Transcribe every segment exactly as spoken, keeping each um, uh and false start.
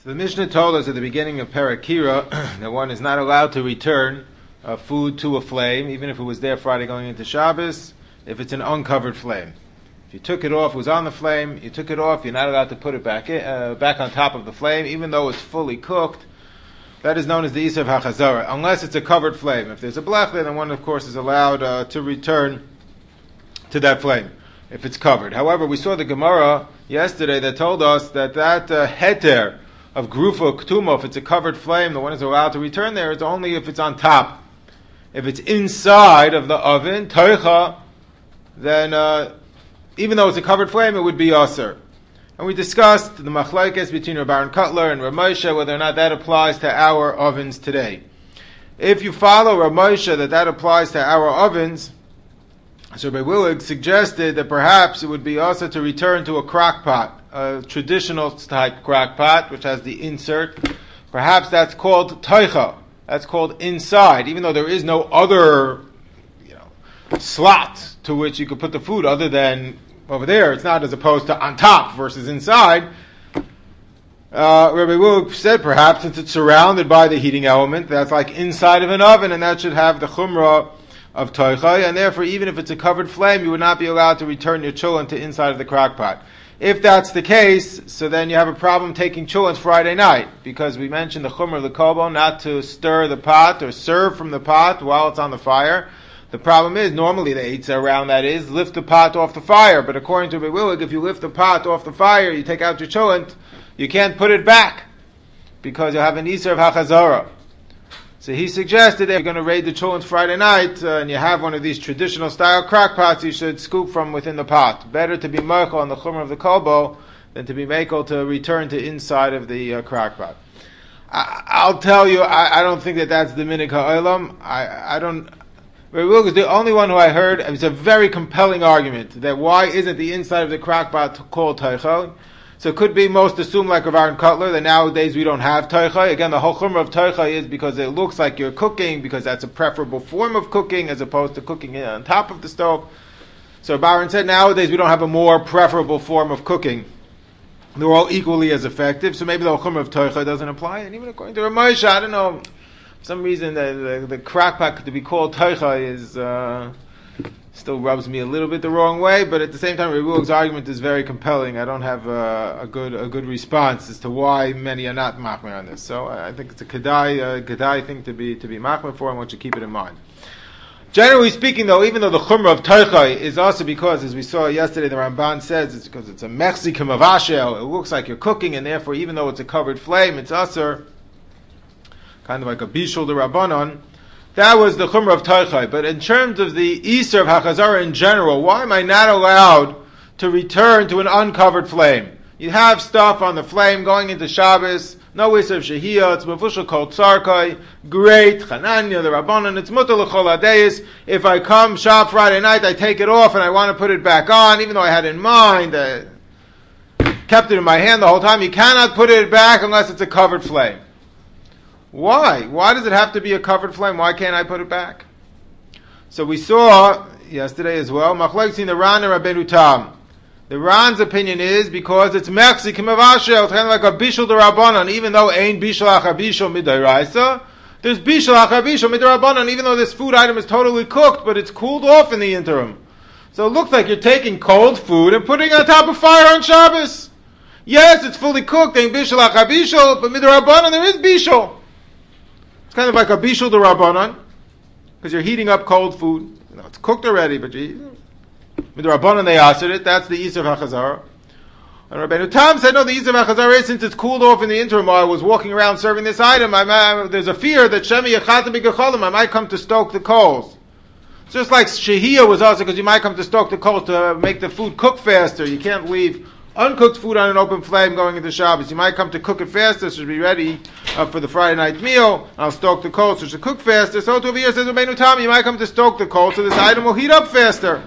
So the Mishnah told us at the beginning of Parakira that one is not allowed to return uh, food to a flame, even if it was there Friday going into Shabbos, if it's an uncovered flame. If you took it off, it was on the flame, you took it off, you're not allowed to put it back in, uh, back on top of the flame, even though it's fully cooked. That is known as the Isser of HaChazara, unless it's a covered flame. If there's a blech there, then one, of course, is allowed uh, to return to that flame, if it's covered. However, we saw the Gemara yesterday that told us that that uh, heter of Grufa Ktuma, if it's a covered flame, the one is allowed to return there, it's only if it's on top. If it's inside of the oven, Toicha, then uh, even though it's a covered flame, it would be Aser. And we discussed the machlokes between Rabbi Aaron Kotler and Rav Moshe, whether or not that applies to our ovens today. If you follow Rav Moshe that that applies to our ovens, so Rabbi Willig suggested that perhaps it would be also to return to a crock pot, a traditional type crock pot, which has the insert. Perhaps that's called toicha. That's called inside, even though there is no other, you know, slot to which you could put the food other than over there. It's not as opposed to on top versus inside. Uh, Rabbi Willig said perhaps since it's surrounded by the heating element, that's like inside of an oven, and that should have the chumrah of toicha, and therefore even if it's a covered flame, you would not be allowed to return your chulin to inside of the crock pot. If that's the case, so then you have a problem taking chulins Friday night, because we mentioned the chumrah l'kobo, not to stir the pot or serve from the pot while it's on the fire. The problem is, normally the eitzah around that is, lift the pot off the fire, but according to Rabbi Willig, if you lift the pot off the fire, you take out your chulin, you can't put it back, because you'll have an Isser of HaChazara. So he suggested that if you're going to raid the chulins Friday night, uh, and you have one of these traditional style crock pots, you should scoop from within the pot. Better to be meichel on the chumrah of the kolbo than to be meichel to return to inside of the uh, crock pot. I, I'll tell you, I, I don't think that that's the minig ha'olam. I, I don't. Rabbi Willig is the only one who I heard. It's a very compelling argument that why isn't the inside of the crock pot called teichel? So it could be most assumed like Rav Aaron Kotler that nowadays we don't have toicha. Again, the whole chumrah of toicha is because it looks like you're cooking, because that's a preferable form of cooking as opposed to cooking it on top of the stove. So Rav Aaron said nowadays we don't have a more preferable form of cooking. They're all equally as effective, so maybe the whole chumrah of toicha doesn't apply. And even according to Rav Moshe, I don't know, for some reason the, the, the crock pot to be called toicha is... Uh, still rubs me a little bit the wrong way, but at the same time, Rabbi Willig's argument is very compelling. I don't have a, a good a good response as to why many are not machmer on this. So I think it's a kedai uh, kedai thing to be to be machmer for, and want you to keep it in mind. Generally speaking, though, even though the chumrah of toicha is also because, as we saw yesterday, the Ramban says it's because it's a mexikim of ashel. It looks like you're cooking, and therefore, even though it's a covered flame, it's aser, kind of like a bishul de rabbanon. That was the chumrah of toicha. But in terms of the Isser of HaChazara in general, why am I not allowed to return to an uncovered flame? You have stuff on the flame going into Shabbos, no Isser of Shehiyah, it's Mavushal called Tzarkai, great, Chananya, the Rabbanon, it's Mutar L'chol Hadayis. If I come shop Friday night, I take it off and I want to put it back on, even though I had in mind, I kept it in my hand the whole time. You cannot put it back unless it's a covered flame. Why? Why does it have to be a covered flame? Why can't I put it back? So we saw yesterday as well, machlokes in the Ran and Rabbeinu Tam. The Ran's opinion is because it's mexikim of ashel, it's kind of like a bishul de rabbanon, even though ain't bishul acha bishul midayraisa, there's bishul acha bishul midarabbanon, even though this food item is totally cooked, but it's cooled off in the interim. So it looks like you're taking cold food and putting it on top of fire on Shabbos. Yes, it's fully cooked, ain't bishul acha bishul, but midarabbanon there is bishul. It's kind of like a bishul de rabbanon, because you're heating up cold food. You know, it's cooked already, but you, with the rabbanon they asked it. That's the Isser of HaChazara. And Rabbeinu Tam said, no, the Isser of HaChazara is since it's cooled off in the interim while I was walking around serving this item. I might, there's a fear that Shemi Yechata B'Gecholim, I might come to stoke the coals. It's just like Shehiyah was also because you might come to stoke the coals to make the food cook faster. You can't leave uncooked food on an open flame going into Shabbos. You might come to cook it faster, so it should be ready uh, for the Friday night meal. I'll stoke the coals, so it should cook faster. So over here says Rabbeinu Tam, you might come to stoke the coals, so this item will heat up faster.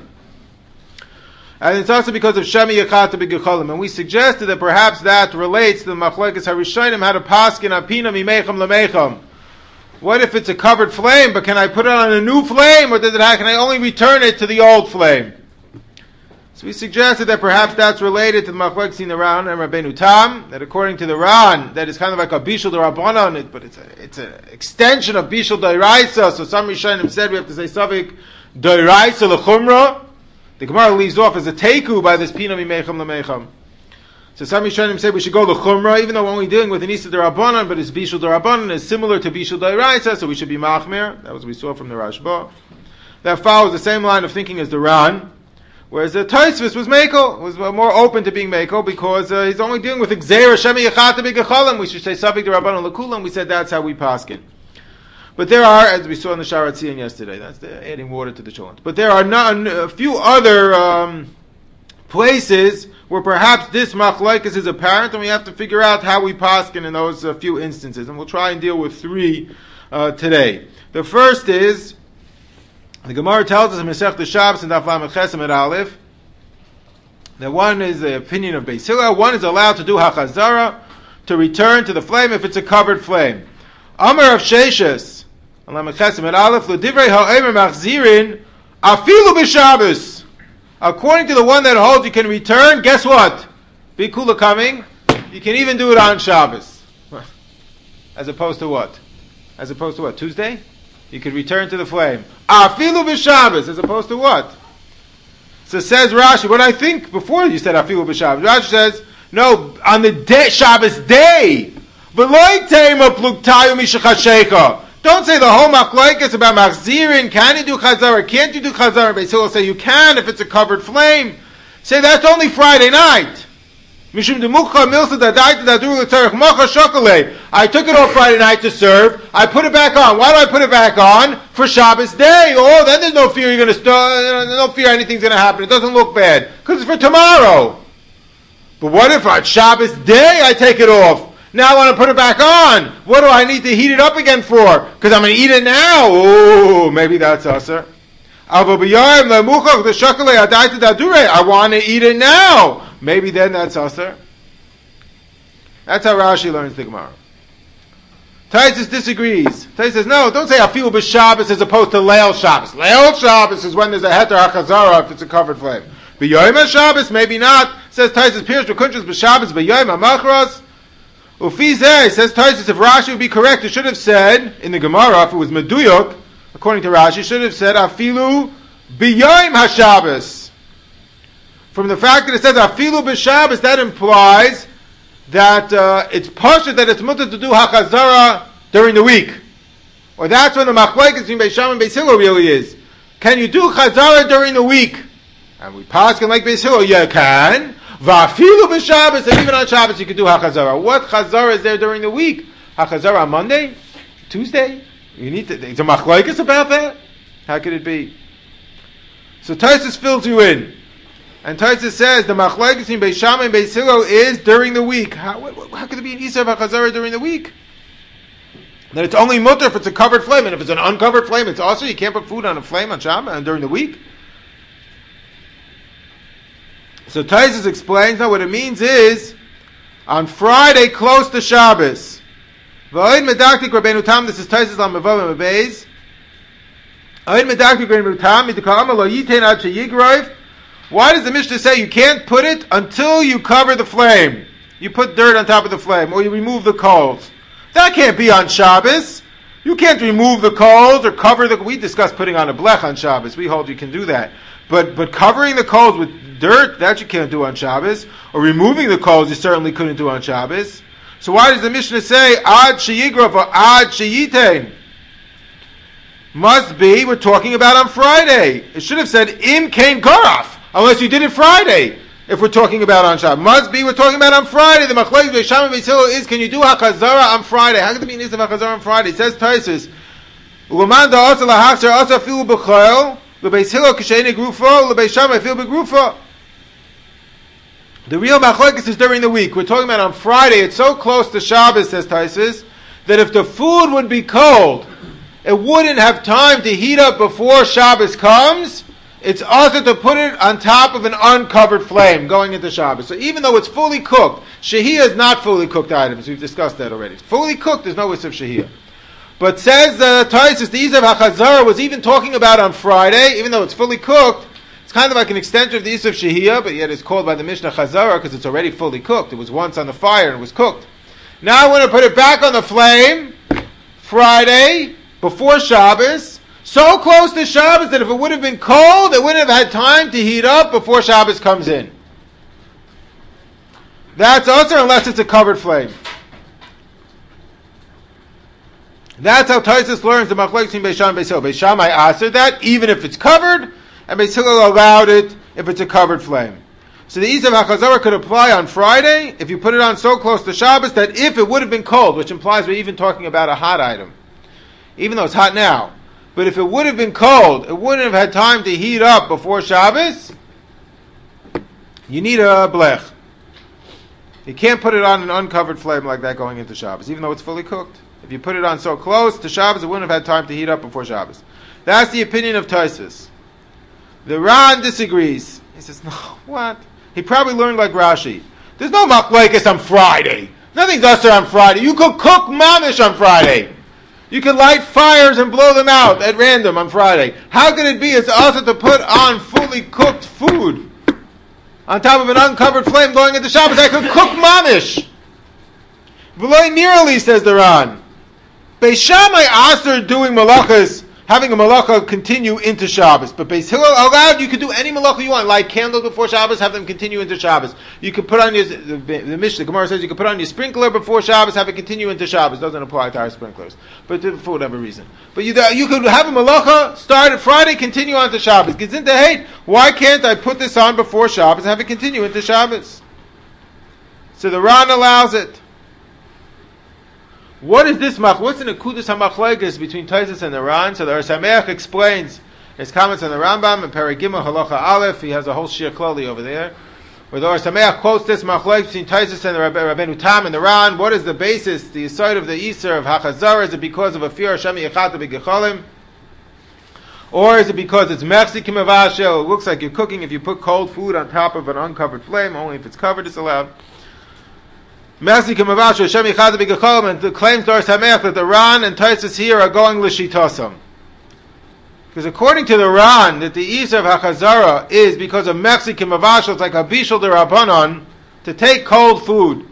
And it's also because of Shemi Yechata B'Gecholim. And we suggested that perhaps that relates to the Machlokes HaRishonim, how to paskin apina mimecham lemecham. What if it's a covered flame, but can I put it on a new flame, or does it have, can I only return it to the old flame? So we suggested that perhaps that's related to the machlokes in the Ran and Rabbeinu Tam, that according to the Ran, that is kind of like a bishul d'Rabbanan, but it's a, it's an extension of bishul d'Oraisa. So some Rishonim said we have to say Savik d'Oraisa l'chumra. The Gemara leaves off as a teku by this pina mimecham lemecham. So some Rishonim say we should go l'chumra, even though we're only dealing with an isa d'Rabbanan, but it's bishul d'Rabbanan is similar to bishul d'Oraisa, so we should be machmir. That was what we saw from the Rashba. That follows the same line of thinking as the Ran. Whereas the Tosfos was Mekel, was more open to being Mekel because uh, he's only dealing with Gzeira Shemi Yechata B'Gechalim. We should say Safik D'Rabbanan L'Kulam. We said that's how we paskin. But there are, as we saw in the Sharat Tzion yesterday, that's the adding water to the cholent. But there are not, a few other um, places where perhaps this machlokes is apparent, and we have to figure out how we paskin in those uh, few instances. And we'll try and deal with three uh, today. The first is, the Gemara tells us in Masechta Shabbos and Daf Lamed Ches Amud Aleph that one is the opinion of Beis Hillel, one is allowed to do hachazara, to return to the flame if it's a covered flame. Amar of Sheshes, Lamed Ches Amud Aleph, L'divrei ha'omer machzirin afilu b'Shabbos. According to the one that holds you can return, guess what? Be kula coming, you can even do it on Shabbos. As opposed to what? As opposed to what? Tuesday? You could return to the flame. Afilu b'Shabbos, as opposed to what? So says Rashi, what I think before you said Afilu b'Shabbos. Rashi says, no, on the day, Shabbos day. V'loi teima pluktayu mishachashecha. Don't say the whole machlokes about machzirin. Can you do chazara? Can't you do chazara? Beis Hillel say you can if it's a covered flame. Say that's only Friday night. Mishum demukha milsa dadaita dadu l'tzarech mocha shokole. I took it off Friday night to serve. I put it back on. Why do I put it back on? For Shabbos day. Oh, then there's no fear you're going to start. No fear anything's going to happen. It doesn't look bad because it's for tomorrow. But what if on Shabbos day I take it off? Now I want to put it back on. What do I need to heat it up again for? Because I'm going to eat it now. Oh, maybe that's usher. I want to eat it now. Maybe then that's usher. That's how Rashi learns the Gemara. Taisus disagrees. Taisus says, no, don't say afilu b'Shabbos as opposed to Leil Shabbos. Leil Shabbos is when there's a heter hachazara if it's a covered flame. B'yoyim Shabbos, maybe not. Says Taisus, Pirush b'kunchos b'Shabbos b'yoyim ha'machros. Ufizeh, says Taisus, if Rashi would be correct, it should have said, in the Gemara, if it was meduyok, according to Rashi, it should have said afilu b'yoyim ha'Shabbos. From the fact that it says afilu b'Shabbos, that implies that uh, it's pashut that it's mutter to do hachazara during the week, or that's when the machlokes between Beis Shammai and Beis Hillel really is. Can you do chazara during the week? And we paskin like Beis Hillel, you can. Va'afilu b'Shabbos, and even on Shabbos you can do hachazara. What chazara is there during the week? Hachazara on Monday, Tuesday. You need to. It's a machlokes about that. How could it be? So Taisus fills you in. And Taisus says the machlokes between Beis Shammai and Beis Hillel is during the week. How, how could it be an Isar v'chazara during the week? That it's only mutter if it's a covered flame, and if it's an uncovered flame, it's also you can't put food on a flame on Shabbos and during the week. So Taisus explains that what it means is on Friday close to Shabbos. V'oid medaktik Rabbeinu Tam. This is Taisus on Mevav and Mebeis. V'oid medaktik Rabbeinu Tam. Midikam lo yitein ad sheyigroif. Why does the Mishnah say you can't put it until you cover the flame? You put dirt on top of the flame, or you remove the coals. That can't be on Shabbos. You can't remove the coals or cover the... We discussed putting on a blech on Shabbos. We hold you can do that. But but covering the coals with dirt, that you can't do on Shabbos. Or removing the coals, you certainly couldn't do on Shabbos. So why does the Mishnah say ad sheyigrof or ad sheyitein? Must be, we're talking about on Friday. It should have said im kain garaf. Unless you did it Friday, if we're talking about on Shabbos. Must be, we're talking about on Friday. The machlokes Beis Shammai and Beis Hillel is, can you do hachazara on Friday? How could it be nisav hachazara on Friday? It says Taisus, U'man da'asa lahachzar asa filu b'chol, l'Beis Hillel k'sheini grufo, l'Beis Shammai filu b'grufo. The real machlokes is during the week. We're talking about on Friday. It's so close to Shabbos, says Taisus, that if the food would be cold, it wouldn't have time to heat up before Shabbos comes. It's also to put it on top of an uncovered flame going into Shabbos. So even though it's fully cooked, shehiyah is not fully cooked items. We've discussed that already. It's fully cooked, there's no issue of shehiyah. But says uh, Taisus, the Isav HaChazara was even talking about on Friday, even though it's fully cooked, it's kind of like an extension of the Isur of Shehiyah, but yet it's called by the Mishnah Chazara because it's already fully cooked. It was once on the fire and it was cooked. Now I want to put it back on the flame Friday before Shabbos, so close to Shabbos that if it would have been cold, it wouldn't have had time to heat up before Shabbos comes in. That's also unless it's a covered flame. That's how Taisus learns the Machlokes between Beis Shammai and Beis Hillel. Beis Shammai answered that even if it's covered, and Beis Hillel allowed it if it's a covered flame. So the Isav HaChazara could apply on Friday if you put it on so close to Shabbos that if it would have been cold, which implies we're even talking about a hot item, even though it's hot now, but if it would have been cold, it wouldn't have had time to heat up before Shabbos, you need a blech. You can't put it on an uncovered flame like that going into Shabbos, even though it's fully cooked. If you put it on so close to Shabbos, it wouldn't have had time to heat up before Shabbos. That's the opinion of Tosfos. The Ran disagrees. He says, no, what? He probably learned like Rashi. There's no machlokes on Friday. Nothing's usher on Friday. You could cook mamish on Friday. You could light fires and blow them out at random on Friday. How could it be it's usher to put on fully cooked food on top of an uncovered flame going into Shabbos? I could cook mamish. V'lo nearly, says the Ran. Beis Shammai asked doing malachas, having a malacha continue into Shabbos. But Beis Hillel allowed you could do any malacha you want. Light candles before Shabbos, have them continue into Shabbos. You could put on your, the, the Mishnah, the Gemara says you could put on your sprinkler before Shabbos, have it continue into Shabbos. Doesn't apply to our sprinklers, but for whatever reason. But you, you could have a malacha, start at Friday, continue on to Shabbos. Gets into hate. Why can't I put this on before Shabbos and have it continue into Shabbos? So the Ran allows it. What is this mach? What's the nekudas hamachlokes between Tosfos and the Ran? So the Or Sameach explains his comments on the Rambam and Perek Gimel Halacha Aleph. He has a whole shir klali over there, where the Or Sameach quotes this machlokes between Tosfos and the Rabbeinu Tam and the Ran. What is the basis, the side of the Isur of Hachazara? Is it because of a fear Hashem Yechata B'Gecholim, or is it because it's Mechzikim Avashel? It looks like you're cooking if you put cold food on top of an uncovered flame. Only if it's covered is allowed. Mechzikim Avashel Hashem Yechata B'Gecholim, and the claims to Or Sameach that the Ran and Tosfos here are going l'shitosam. Because according to the Ran, that the Isur of Hachazara is because of Mechzikim Avashel, it's like a Bishul D'Rabbanan, to take cold food,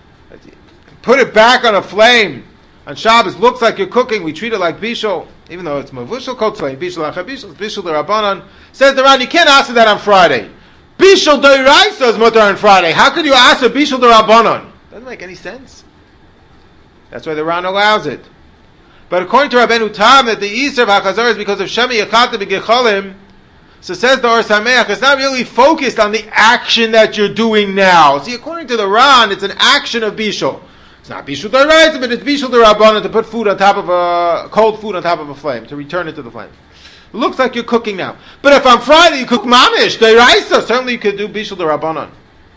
put it back on a flame on Shabbos, looks like you're cooking, we treat it like Bishul, even though it's Mavushal cold flame, Bishul HaChabishul, Bishul D'Rabbanan. Says the Ran, you can't ask that on Friday. Bishul D'Oraisa is mutter on Friday. How could you ask a Bishul D'Rabbanan? Doesn't make any sense. That's why the Ran allows it. But according to Rabbeinu Tam, that the Isur of HaChazar is because of Shemi Yechata B'Gecholim, so says the Or Sameach, it's not really focused on the action that you're doing now. See, according to the Ran, it's an action of Bishul. It's not Bishul D'Oraisa, but it's Bishul D'Rabbanan, to put food on top of a, cold food on top of a flame, to return it to the flame. It looks like you're cooking now. But if on Friday you cook Mamish, D'Oraisa, certainly you could do Bishul D'Rabbanan.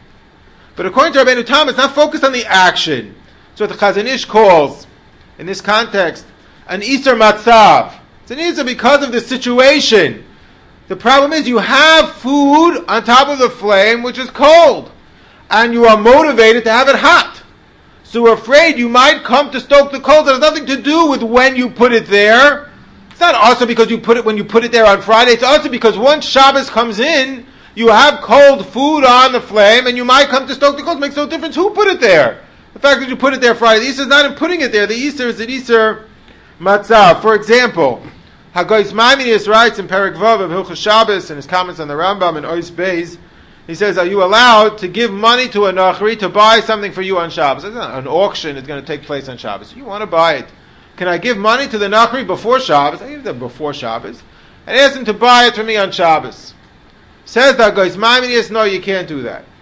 But according to Rabbeinu Tam, it's not focused on the action. It's what the Chazon Ish calls, in this context, an Isur Matzav. It's an Isur because of the situation. The problem is you have food on top of the flame which is cold, and you are motivated to have it hot. So we're afraid you might come to stoke the cold. It has nothing to do with when you put it there. It's not also because you put it when you put it there on Friday. It's also because once Shabbos comes in, you have cold food on the flame, and you might come to stoke the coals. It makes no difference who put it there. The fact that you put it there Friday, the Isur is not in putting it there. The Isur is an Isur Matzav. For example, Hagois Maimonides writes in Perek Vav of Hilchos Shabbos, in his comments on the Rambam in Ois Beis, he says, are you allowed to give money to a Nachri to buy something for you on Shabbos? It's not an auction is going to take place on Shabbos. You want to buy it. Can I give money to the Nachri before Shabbos? I give them before Shabbos. And ask him to buy it for me on Shabbos. Says that Hagois Maimonides, no, you can't do that.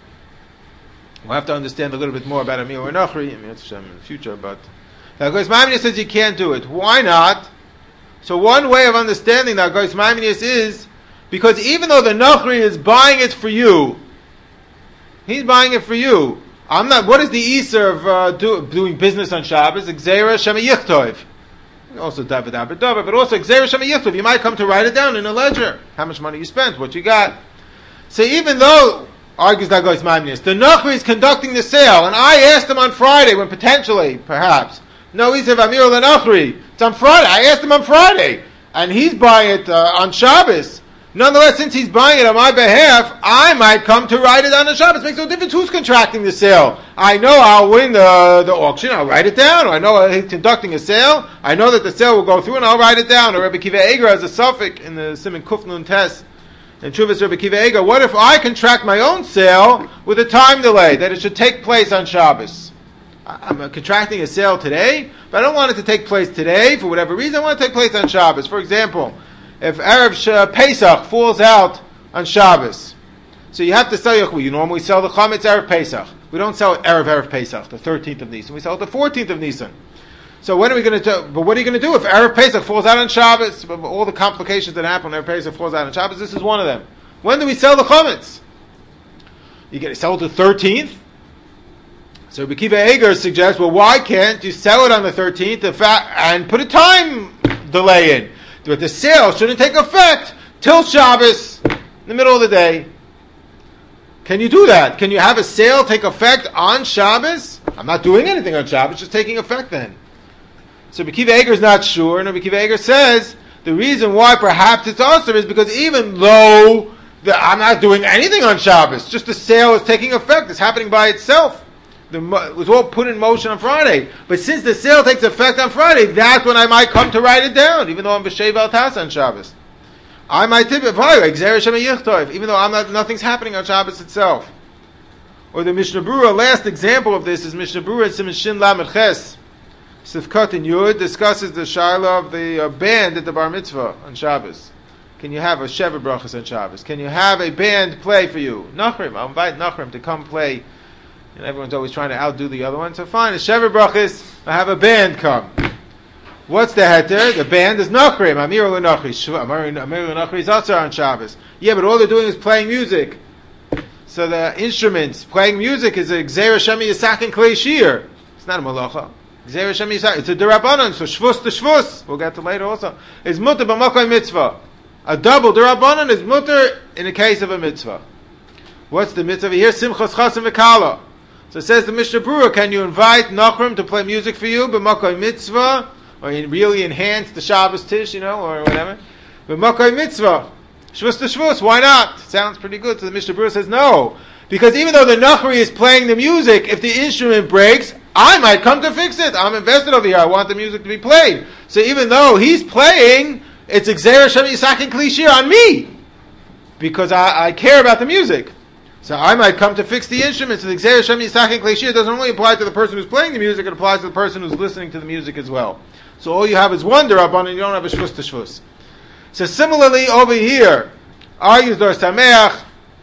We'll have to understand a little bit more about Amir or Nachri in the future, but Hagois Maimonides says you can't do it. Why not? So one way of understanding that Hagois Maimonides is because even though the Nachri is buying it for you, he's buying it for you. I'm not. What is the Isur of uh, do, doing business on Shabbos? Gzeira Shema Yichtov. Also David Abedava, but also Gzeira Shema Yichtov. You might come to write it down in a ledger. How much money you spent, what you got. So even though, argues Hagois Maimonides, the Nachri is conducting the sale, and I asked him on Friday, when potentially, perhaps, no Isur of Amir the Nachri. It's on Friday. I asked him on Friday, and he's buying it uh, on Shabbos. Nonetheless, since he's buying it on my behalf, I might come to write it on the Shabbos. It makes no difference who's contracting the sale. I know I'll win the, the auction, I'll write it down. Or I know he's conducting a sale, I know that the sale will go through and I'll write it down. Or Rebbe Kiva Eger has a suffix in the Siman Kuf Nun Tes, in Chuvas Rebbe Kiva Eger. What if I contract my own sale with a time delay, that it should take place on Shabbos? I'm contracting a sale today, but I don't want it to take place today for whatever reason. I want it to take place on Shabbos. For example, if Erev Pesach falls out on Shabbos, so you have to sell your, you normally sell the chametz Erev Pesach. We don't sell it Erev Erev Pesach, the thirteenth of Nisan. We sell it the fourteenth of Nisan. So when are we going to do, but what are you going to do if Erev Pesach falls out on Shabbos? All the complications that happen when Erev Pesach falls out on Shabbos, this is one of them. When do we sell the chametz? You get to sell it the thirteenth? So Rebbe Kiva Eger suggests, well, why can't you sell it on the thirteenth and put a time delay in? But the sale shouldn't take effect till Shabbos, in the middle of the day. Can you do that? Can you have a sale take effect on Shabbos? I'm not doing anything on Shabbos, just taking effect then. So Rebbe Kiva Eger is not sure, and Rebbe Kiva Eger says the reason why perhaps it's awesome is because even though the, I'm not doing anything on Shabbos, just the sale is taking effect, it's happening by itself. The, it was all put in motion on Friday. But since the sale takes effect on Friday, that's when I might come to write it down, even though I'm b'sheva al tas on Shabbos. I might tip it, even though I'm not, nothing's happening on Shabbos itself. Or the Mishnah Berurah, last example of this is Mishnah Berurah Siman Shin Lamed Ches. Sifkat in Yud discusses the shaila of the uh, band at the bar mitzvah on Shabbos. Can you have a sheva brachas on Shabbos? Can you have a band play for you? Nachrim, I'll invite Nachrim to come play. And everyone's always trying to outdo the other one. So fine, a Sheva Brachis, I have a band come. What's the heter? The band is Nachrim. Amir L'Nachri. Amir L'Nachri is also on Shabbos. Yeah, but all they're doing is playing music. So the instruments, playing music is a Gzeir Shemi Yisak and Klei Shir. It's not a malacha. Gzeir Shemi Yisak. It's a Derabanan, so Shvus to Shvus. We'll get to later also. Is Mutter B'Makai Mitzvah. A double Derabanan is Mutter in the case of a mitzvah. What's the mitzvah here? Simchas Chasim V'Kala. So it says the Mishnah Berurah, can you invite Nachrim to play music for you, b'makai mitzvah, or you really enhance the Shabbos tish, you know, or whatever? B'makai mitzvah, shvus to shvus, why not? Sounds pretty good. So the Mishnah Berurah says no, because even though the Nachri is playing the music, if the instrument breaks, I might come to fix it. I'm invested over here. I want the music to be played. So even though he's playing, it's Gzeir Hashem Yisak and Klei Shir on me, because I, I care about the music. So I might come to fix the instruments. So the Gzeir Hashem Yisak and Klei Shir doesn't only apply to the person who's playing the music, it applies to the person who's listening to the music as well. So all you have is one derabbanan, and you don't have a shvus to shvus. So similarly over here, Aryus Dor Sameach,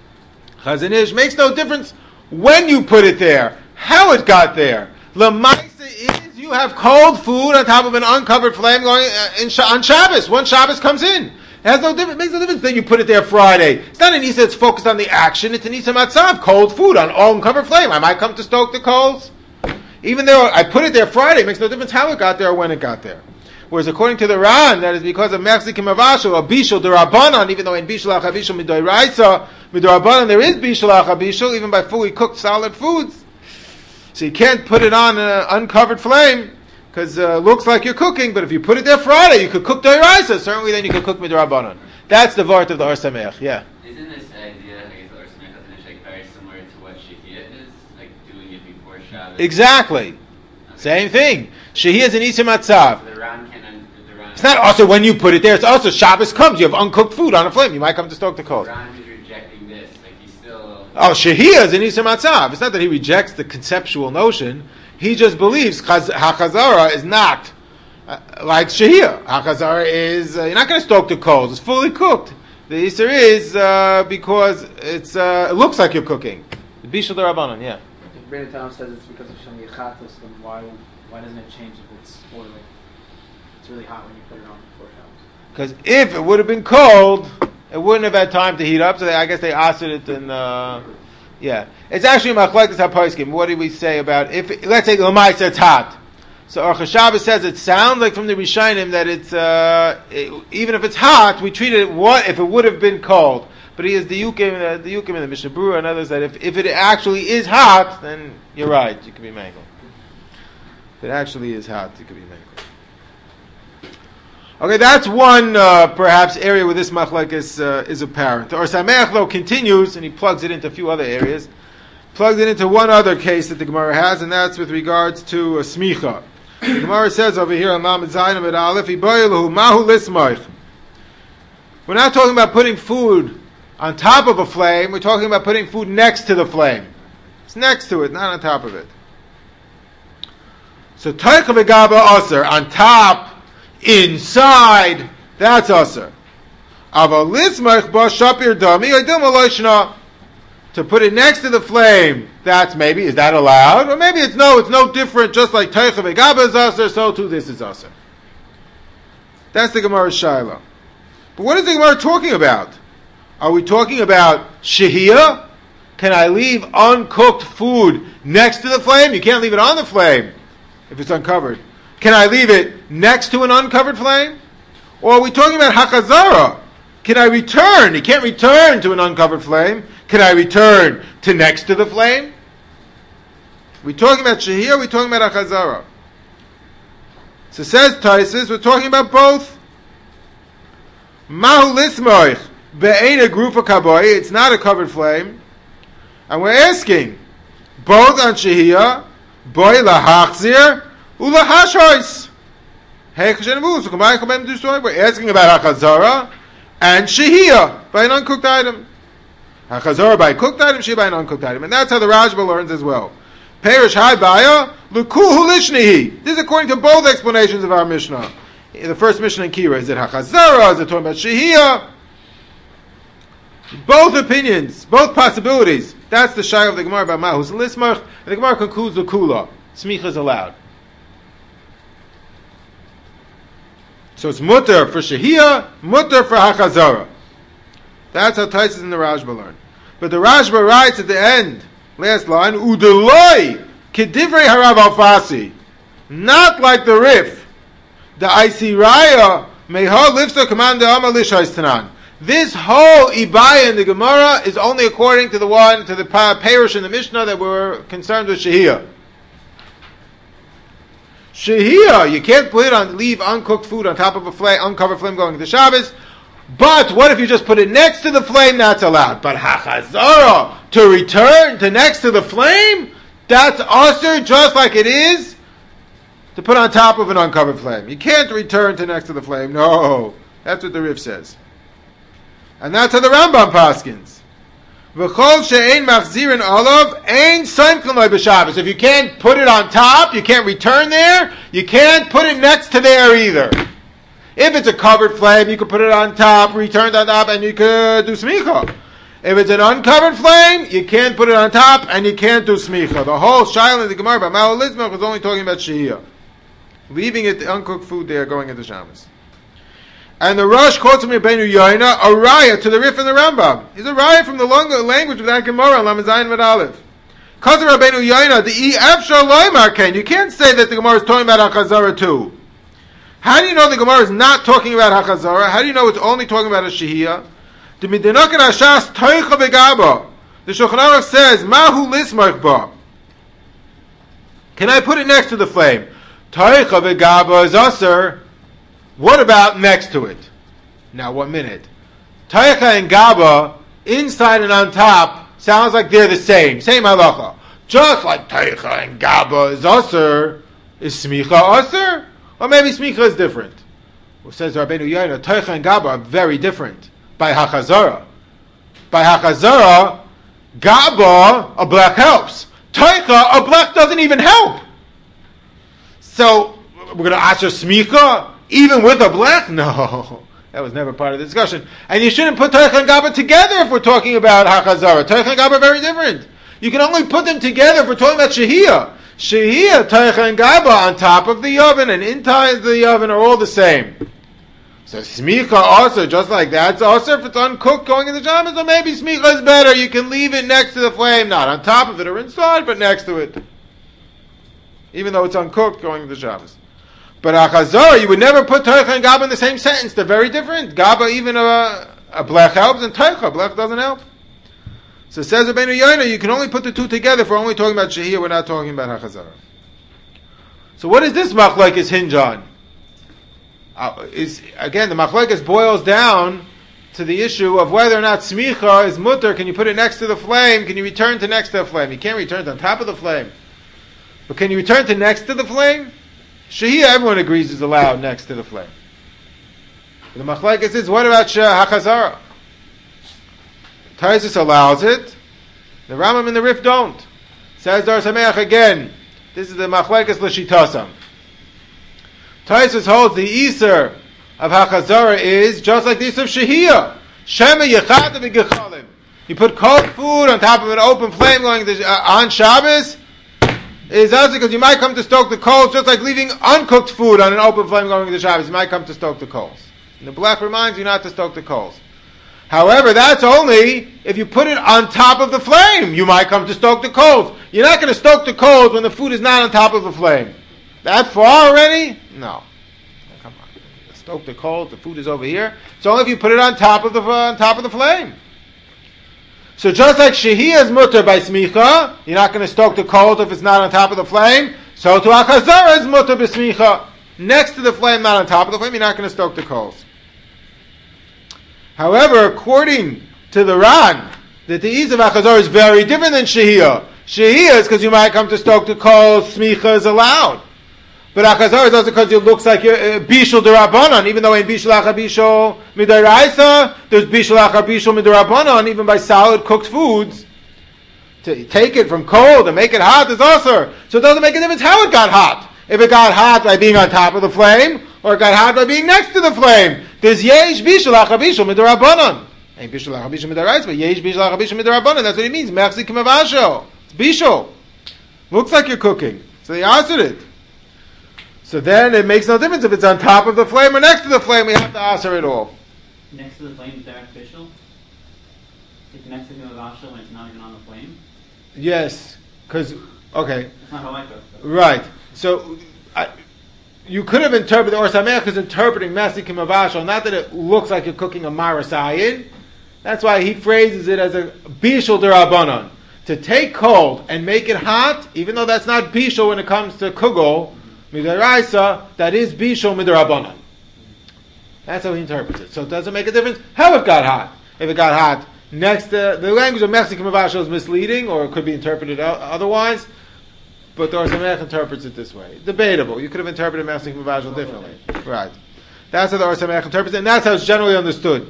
Chazon Ish, makes no difference when you put it there, how it got there. L'maisa is you have cold food on top of an uncovered flame going uh, in, on Shabbos. When Shabbos comes in. It has no difference. It makes no difference that you put it there Friday. It's not an Isa that's focused on the action. It's an Isa Matzav, cold food on all uncovered flame. I might come to stoke the coals. Even though I put it there Friday, it makes no difference how it got there or when it got there. Whereas according to the Ran, that is because of Mechzikim Avashel, a Bishul Derabanan, even though in Bishul HaChavishul Midoiraisa, Midorabanan there is Bishul HaChavishul, even by fully cooked solid foods. So you can't put it on an uncovered flame, because it uh, looks like you're cooking, but if you put it there Friday, you could cook Doiraisa, certainly then you could cook Midorabanan. That's the Vart of the Or Sameach, yeah. Isn't this idea, I guess, the Or Sameach like very similar to what Shehiyah is? Like doing it before Shabbos? Exactly. Okay. Same thing. Shehiyah is an Isa Matzav. So the Ran can, the Ran it's not also when you put it there, it's also Shabbos comes, you have uncooked food on a flame, you might come to stoke the coals. The Ran is rejecting this, like he's still... Oh, Shehiyah is an Isa Matzav. It's not that he rejects the conceptual notion, he just believes HaChazara is not uh, like Shehiyah. HaChazara is, uh, you're not going to stoke the coals, it's fully cooked. The Isser is uh, because it's uh, it looks like you're cooking. Bishul Derabanan, yeah. If Brandon Tom says it's because of Shem Yechatos, then why why doesn't it change if it's boiling? It's really hot when you put it on before Shabbos. Because if it would have been cold, it wouldn't have had time to heat up, so they, I guess they asked it in uh, yeah. It's actually Machlekes HaPoskim. What do we say about if let's say L'maisa it's hot. So Aruch HaShabbos says it sounds like from the Rishonim that it's uh, it, even if it's hot, we treat it what if it would have been cold. But he has the Yukim, uh, the Yukim and the Mishnah Berurah and others that if, if it actually is hot, then you're right, you can be mangled. If it actually is hot, you can be mangled. Okay, that's one uh, perhaps area where this machlekes uh, is apparent. The Or Sameach though continues, and he plugs it into a few other areas. Plugs it into one other case that the Gemara has, and that's with regards to a smicha. The Gemara says over here on Lamed Zayin Amud Aleph, Iboyeluhu mahu lismoich. We're not talking about putting food on top of a flame. We're talking about putting food next to the flame. It's next to it, not on top of it. So Teicha v'gaba aser, on top, inside, that's aser. Aval lismoich ba shapir dami odim aloishna. To put it next to the flame, that's maybe, is that allowed? Or maybe it's no, it's no different, just like Teicha v'gaba is aser, so too this is aser. That's the Gemara's Shaila. But what is the Gemara talking about? Are we talking about shehiyah? Can I leave uncooked food next to the flame? You can't leave it on the flame if it's uncovered. Can I leave it next to an uncovered flame? Or are we talking about hakazara? Can I return? You can't return to an uncovered flame. Can I return to next to the flame? Are we talking about shehiyah? Are we talking about hakazara? So says Taisus, we're talking about both. Mahu lismoich be'ein a grufa kaboy. It's not a covered flame. And we're asking, both on shehiyah, boy lahachzir, ulahashois. We're asking about hachazara and shehiyah by an uncooked item. Hachazara by a cooked item, shehiyah by an uncooked item. And that's how the Rashba learns as well. Perish hai baya, lukuhu lishnihi. This is according to both explanations of our Mishnah. The first Mishnah in Kira, is it hachazara, is it talking about shehiyah? Both opinions, both possibilities. That's the Shai of the Gemara about Mahus Lismach, and the Gemara concludes the Kula. Smicha is allowed. So it's mutter for shehiyah, mutter for hachazara. That's how Taisus and the Rashba learn. But the Rashba writes at the end, last line, Udeloi kedivrei harav alfasi. Not like the Rif. The Isiraya meha lifsa commander amalishais tanan. This whole Ibaya in the Gemara is only according to the one, to the parish in the Mishnah that we're concerned with shehiyah. Shehiyah, you can't put it on, leave uncooked food on top of a flame, uncovered flame going into Shabbos. But what if you just put it next to the flame? That's allowed. But hachazara, to return to next to the flame, that's asur just like it is to put on top of an uncovered flame. You can't return to next to the flame. No, that's what the Rif says. And that's how the Rambam paskins. V'chol she'ein machzirin olav ein soimchen loy b'Shabbos. If you can't put it on top, you can't return there, you can't put it next to there either. If it's a covered flame, you can put it on top, return on top, and you could do smicha. If it's an uncovered flame, you can't put it on top, and you can't do smicha. The whole shaila in the Gemara about Ma'al Lizmach was only talking about shehiyah. Leaving it, the uncooked food there, going into Shabbos. And the Rosh quotes from Rabbeinu Yoina, a raya to the Rif and the Rambam. He's a raya from the language of that Gemara on Lamed Zayin Amud Aleph. Because of Rabbeinu Yoina, the E Efshar Loimar Ken. You can't say that the Gemara is talking about Hachazara too. How do you know the Gemara is not talking about Hachazara? How do you know it's only talking about a shehiyah? The Midinokan Hashas Toicha V'Gaba. The Shulchan Aruch says, Mahu Lismarch Ba. Can I put it next to the flame? Toicha V'Gaba is Aser. What about next to it? Now, one minute. Taicha and Gaba, inside and on top, sounds like they're the same. Same halacha. Just like Taicha and Gaba is Aser, is Smicha Aser? Or maybe Smicha is different. Well, says Rabbeinu Yoina, Taicha and Gaba are very different. By Hachazara. By Hachazara, Gaba, a black helps. Taicha, a black doesn't even help. So, we're going to answer Smicha? Even with a black? No. That was never part of the discussion. And you shouldn't put Taicha and Gaba together if we're talking about Hachazara. Taicha and Gaba are very different. You can only put them together if we're talking about Shehiyah. Shehiyah, Taicha and Gaba on top of the oven and inside the oven are all the same. So Smicha also, just like that, it's also if it's uncooked going in the Shabbos, or maybe Smicha is better. You can leave it next to the flame, not on top of it or inside, but next to it. Even though it's uncooked going in the Shabbos. But Achazor, you would never put Taicha and Gaba in the same sentence. They're very different. Gaba, even a, a blech helps, and Taicha, blech doesn't help. So says Rabbeinu Yoina, you can only put the two together if we're only talking about Shehiyah, we're not talking about Hachazara. So what is this machlokes hinge on? Uh, is again the machlekes boils down to the issue of whether or not smicha is mutter. Can you put it next to the flame? Can you return to next to the flame? You can't return to on top of the flame, but can you return to next to the flame? Shehiyah, everyone agrees, is allowed next to the flame. The machlekes is, what about hachazara? Taisus allows it. The Rambam and the Rif don't. Says Dar Sameach again. This is the machlekes l'shitasam. Taisus holds the Iser of hachazara is just like the Iser of shehiyah. Shema yechad v'gechalim. You put cold food on top of an open flame going to, uh, on Shabbos. It is also because you might come to stoke the coals, just like leaving uncooked food on an open flame going to Shabbos. You might come to stoke the coals. And the Blech reminds you not to stoke the coals. However, that's only if you put it on top of the flame. You might come to stoke the coals. You're not going to stoke the coals when the food is not on top of the flame. That far already? No. Come on. Stoke the coals. The food is over here. It's only if you put it on top of the uh, on top of the flame. So just like shehiyah is mutter by smicha, you're not going to stoke the coals if it's not on top of the flame. So to achazara is mutter by smicha. Next to the flame, not on top of the flame, you're not going to stoke the coals. However, according to the Ran, that the ease of achazara is very different than shehiyah. Shehiyah is because you might come to stoke the coals, smicha is allowed. But achazara is also because it looks like you're uh, bishul derabanan, even though in bishul acha bishul midaraisa, there's bishul acha bishul midarabanan, even by solid cooked foods. To take it from cold and make it hot is also. So it doesn't make a difference how it got hot. If it got hot by being on top of the flame, or it got hot by being next to the flame. There's yesh bishul acha bishul midarabanan. Ain't bishul acha bishul midaraisa, but yesh bishul acha bishul midarabanan. That's what it means. Mechzik mavasho. It's bishul. Looks like you're cooking. So they answered it. So then it makes no difference if it's on top of the flame or next to the flame. We have to answer it all. Next to the flame is direct bishul? It's next to the mavashal when it's not even on the flame? Yes. Because, okay. It's not how I cook. So. Right. So, I, you could have interpreted, or Sameach is interpreting Mesikim Avashal, not that it looks like you're cooking a Marasayin. That's why he phrases it as a Bishul Derabanan. To take cold and make it hot, even though that's not Bishul when it comes to Kugel, Midaraisa, that is Bishul Midarabanan. That's how he interprets it. So it doesn't make a difference how it got hot. If it got hot next to, the language of Mesikim Avashal is misleading, or it could be interpreted otherwise. But the Or Sameach interprets it this way. Debatable. You could have interpreted Mesikim Avashal differently. Right. That's how the Or Sameach interprets it, and that's how it's generally understood.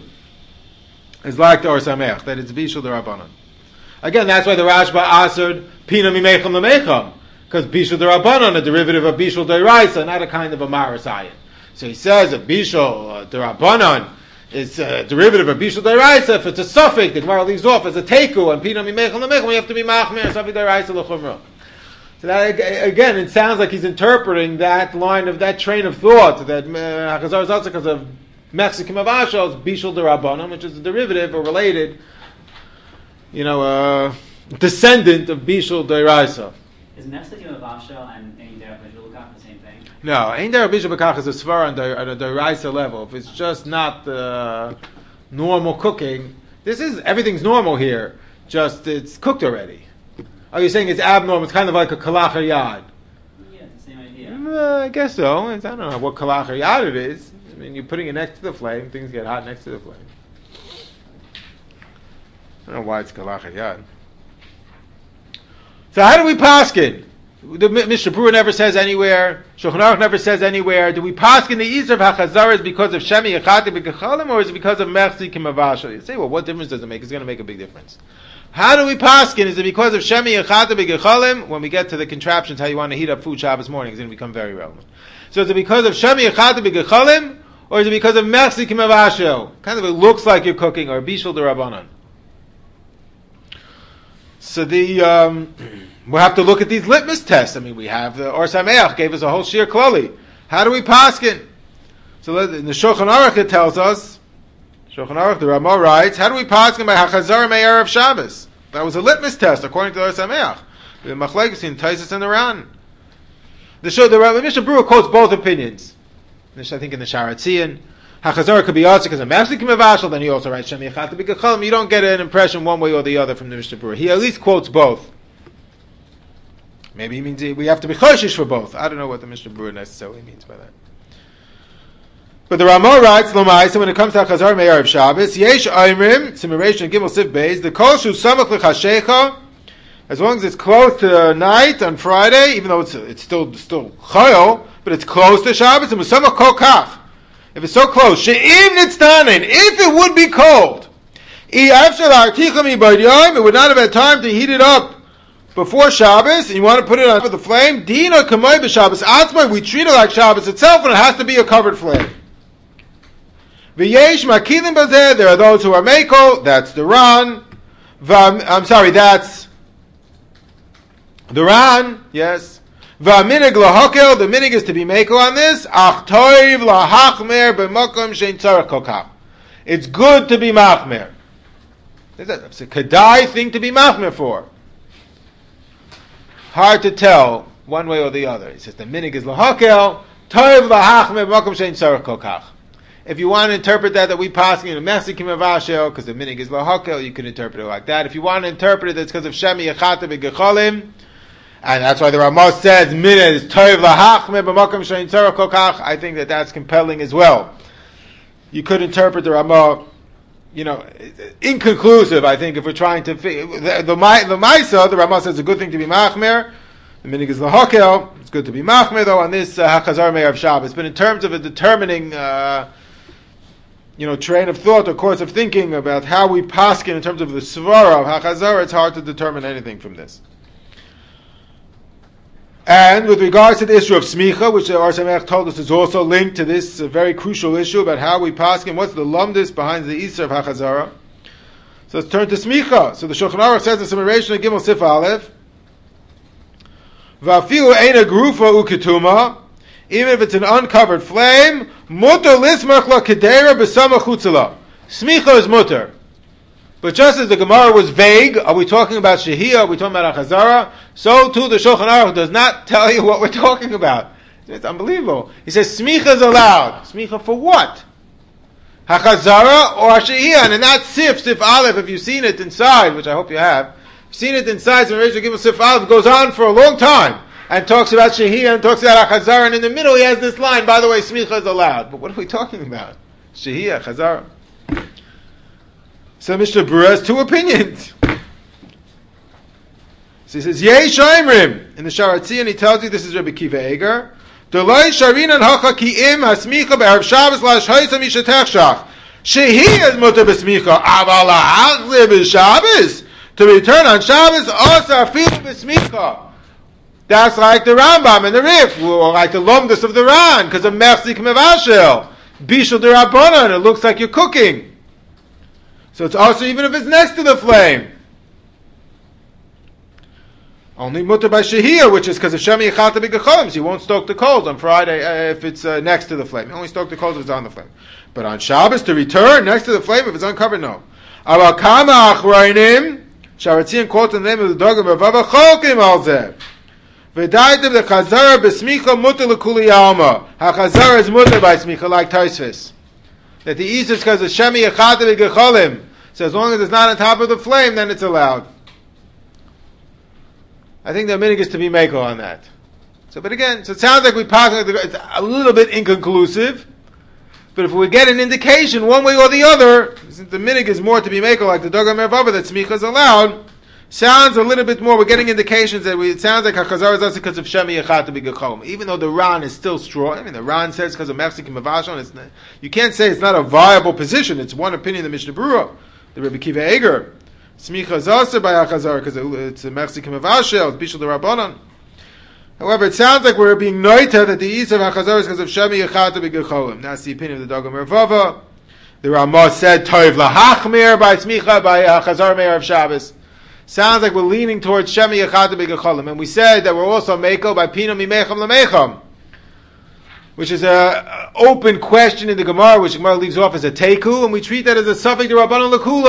It's like the Or Sameach, that it's Bishul Derabanan. Again, that's why the Rashba answered Pina Mimecham Lemecham, because Bishul Derabanan, a derivative of Bishul Deraisa, not a kind of a Marasayan. So he says that Bishul Derabanan is a derivative of Bishul Deraisa. If it's a suffix, the Gemara leaves off as a Teku, and Pina Mimecham Lemecham, we have to be Machmir, Suffix Deraisa L'chumrah. So that, again, it sounds like he's interpreting that line of that train of thought that Hachazar is also because of Mexican Mavashal, Bishul Derabanan, which is a derivative or related, you know, uh, descendant of Bishul Deraisa. Is Mexican Mavashal and Ein Derech Bishul B'kach the same thing? No, Ein Derech Bishul B'kach is a svar on the, at a Deraisa level. If it's just not uh, normal cooking, this is everything's normal here. Just it's cooked already. Are you saying it's abnormal? It's kind of like a kalach yad. Yeah, it's the same idea. Uh, I guess so. It's, I don't know what kalach yad it is. I mean, you're putting it next to the flame. Things get hot next to the flame. I don't know why it's kalach yad. So how do we paskin? The Mishnah Berurah never says anywhere. Shulchan Aruch never says anywhere. Do we paskin the Yisr of Hachazara is because of Shemi Yechati B'Gechalim, or is it because of Mechzi Kimavashal? You say, well, what difference does it make? It's going to make a big difference. How do we paskin? Is it because of Shemi Yechata B'Gechalim? When we get to the contraptions, how you want to heat up food Shabbos morning, it's going to become very relevant. So is it because of Shemi Yechata B'Gechalim, or is it because of Mechzi Kimavashel? Kind of it looks like you're cooking, or Bishul Derabanan. So the um, we'll have to look at these litmus tests. I mean, we have the Or Sameach gave us a whole shir klali. How do we paskin? So in the Shulchan Aruch it tells us. Shulchan Aruch, the Ramah writes, how do we paskin by Hachazar Me'er of Shabbos? That was a litmus test, according to the Or Sameach. The Machlekes in Taisus and the Ran. The show, the Mishnah Berurah quotes both opinions. I think in the Sharatzian, Hachazar could be also because of Mechzikim Avashal, then he also writes Shemi Yechata B'Gechalim. You don't get an impression one way or the other from the Mishnah Berurah. He at least quotes both. Maybe he means we have to be choshish for both. I don't know what the Mishnah Berurah necessarily means by that. But the Ramah writes, Lamaisa, when it comes to Chazar Me'er of Shabbos, Yesh Oimrim, Simmeration Gimel Sif Beis, the Kol Shu Samach L'Chashecha, as long as it's close to night on Friday, even though it's it's still still Chayil, but it's close to Shabbos, and Musamach Kol Kach. If it's so close, She'im Nitztanin, if it would be cold, it would not have had time to heat it up before Shabbos, and you want to put it on the flame, Dina Kamay B'Shabbos Atzmai, we treat it like Shabbos itself, and it has to be a covered flame. V'yesh Makilim Bazeh, there are those who are Meiko, that's the Ran. I'm sorry, that's the Ran, yes. V'aminig lahakel, the minig is to be Meiko on this. Ach toiv lahachmer b'makom shein tzarech kokach. It's good to be machmer. It's a kedai thing to be machmer for. Hard to tell one way or the other. He says the minig is lahakel, toiv lahachmer b'makom shein tzarech kokach. If you want to interpret that, that we pass in a Mexican Mavashel, because the minig is lahakel, you can interpret it like that. If you want to interpret it, that's because of Shemi Yechata B'Gecholim, and that's why the Ramah says, minig is toiv lahachmer b'makom shein tzarech kokach. I think that that's compelling as well. You could interpret the Ramah, you know, inconclusive, I think, if we're trying to figure, the, the, the Maisa, the Ramah says it's a good thing to be machmer, the minig is lahakel, it's good to be machmer, though, on this uh, HaChazar Me'er of Shabbos. But in terms of a determining, uh, you know, train of thought or course of thinking about how we paskin in terms of the svara of HaChazar, it's hard to determine anything from this. And with regards to the issue of smicha, which the Or Sameach told us is also linked to this uh, very crucial issue about how we paskin, what's the lumdis behind the Isser of HaChazara. So let's turn to smicha. So the Shulchan Aruch says in Summation of Gimel Sif Aleph, V'afilu eina grufa uketuma, even if it's an uncovered flame, mutter lismach la kedera b'sama chutzela. Smicha is mutter. But just as the Gemara was vague, are we talking about Shehiyah, are we talking about Achazara? So too the Shulchan Aruch does not tell you what we're talking about. It's unbelievable. He says Smicha is allowed. Smicha for what? Achazara or Shehiyah? And in that Sif, Sif Aleph, if you've seen it inside, which I hope you have, you've seen it inside, so Rishon Gimel Sif Aleph goes on for a long time, and talks about Shehiyah, and talks about Achazara, and in the middle he has this line, by the way, Smicha is allowed. But what are we talking about? Shehiyah, Achazara. So Mishnah Berurah has two opinions. So he says, Yei Shoimrim, in the Sharatzi, and he tells you this is Rabbi Kiva Eger. Deloi Sharinan Hacha Ki'im Hasmicha Be'Erev Shabbos La'Shoysa Mishatechshach. Shehi is Mutter B'Smicha, Aval La'achzir B'Shabbos. To return on Shabbos, Osa Afilu B'Smicha. That's like the Rambam and the Rif, or like the Lomdus of the Ran, because of Mechzik Mevashel. Bishul D'Rabbanan, it looks like you're cooking. So it's also even if it's next to the flame. Only mutter by Shehiyah, which is because of Shemi Yechata B'Gecholim, so you won't stoke the coals on Friday uh, if it's uh, next to the flame. You only stoke the coals if it's on the flame. But on Shabbos, to return next to the flame, if it's uncovered, no. Aval Kama Achrayim, Sharatzian quotes the name of the Dogam of Rava Cholkim al Zeh. V'daitim the Chazara b'Smicha mutter l'kuli alma. HaChazara is mutter by Smicha, like Tosfos. That the East is because of Shemi Yechata B'Gecholim. So as long as it's not on top of the flame, then it's allowed. I think the minig is to be meko on that. So, but again, so it sounds like we pass it's a little bit inconclusive. But if we get an indication one way or the other, since the minig is more to be meko, like the Dogam Mervava, that smicha is allowed, sounds a little bit more. We're getting indications that we, it sounds like HaChazar is also because of Shemi Yechata B'Gecholim. Even though the Ran is still strong, I mean, the Ran says because of Mechzik and Mavashon, you can't say it's not a viable position. It's one opinion of the Mishnah Berurah, the Rebbe Kiva Eger. Smicha is also by HaChazar because it's a Mechzik and Mavashel, it's Bishul D'Rabbanan. However, it sounds like we're being noita that the East of HaChazar is because of Shemi Yechata B'Gecholim. That's the opinion of the Dogam Mervava. The Ramah said Toiv Lahachmir by Smicha by HaChazar Me'er of Shabbos. Sounds like we're leaning towards Shemi Yechata B'Gecholim. And we said that we're also Meiko by Pino Mimecham Lamecham, which is a open question in the Gemara, which the Gemara leaves off as a Teku, and we treat that as a Safek D'Rabbanan L'Kula.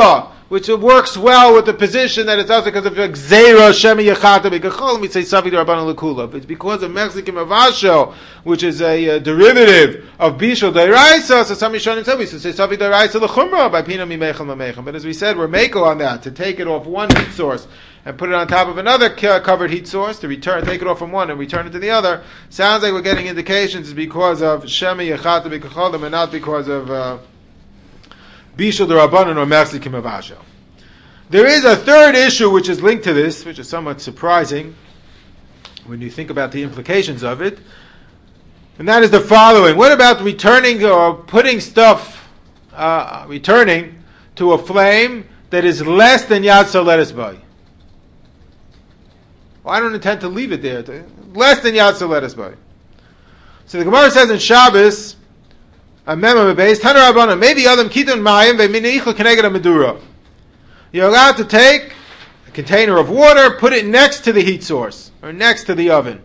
which works well with the position that it's also because of Gzeira Shemi Yechata B'Gachol, we say Savi D'Rabbanan L'Kula. It's because of Mexican Mavasho, which is a uh, derivative of Bishul D'Oraisa, so some Rishonim said we should say Savi D'Oraisa L'Chumra by Pina Mimechel Mamechel. But as we said, we're Meko on that, to take it off one heat source and put it on top of another covered heat source, to return, take it off from one and return it to the other. Sounds like we're getting indications it's because of Shemi Yechata B'Gachol and not because of uh, Bishul D'Rabbanan or Mexican Mavasho. There is a third issue which is linked to this, which is somewhat surprising when you think about the implications of it, and that is the following. What about returning or putting stuff, uh, returning to a flame that is less than Yad Soletis Bay? Well, I don't intend to leave it there. Less than Yad Soletis Bay. So the Gemara says in Shabbos, a memo base, Taner Rabbanan, maybe Adam Kiton Mayim ve'mineichel keneged Medura. You're allowed to take a container of water, put it next to the heat source, or next to the oven.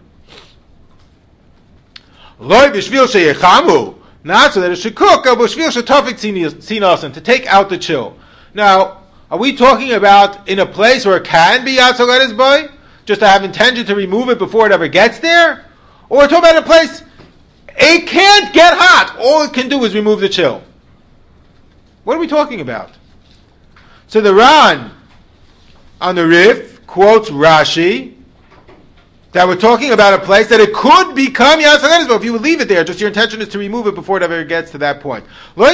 Loi b'shvil sheyechamu, not so that it should cook, but b'shvil shetofik tzinasan, to take out the chill. Now, are we talking about in a place where it can be Yad Soletis Bay, just to have intention to remove it before it ever gets there? Or we're talking about a place it can't get hot. All it can do is remove the chill. What are we talking about? So the Ran on the Rif quotes Rashi that we're talking about a place that it could become Yad Soletis Bay if you would leave it there. Just your intention is to remove it before it ever gets to that point.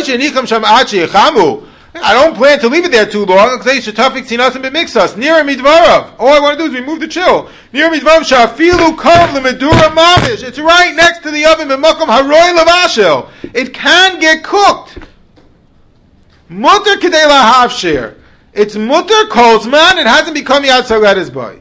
I don't plan to leave it there too long. Near midvarav. All I want to do is remove the chill. Near midvarav shafilu kov lemedura mamish. It's right next to the oven. B'makom haroy levashel. It can get cooked. Mutter kedei lahavshir. It's mutter kolzman. It hasn't become Yad Soletis Bay.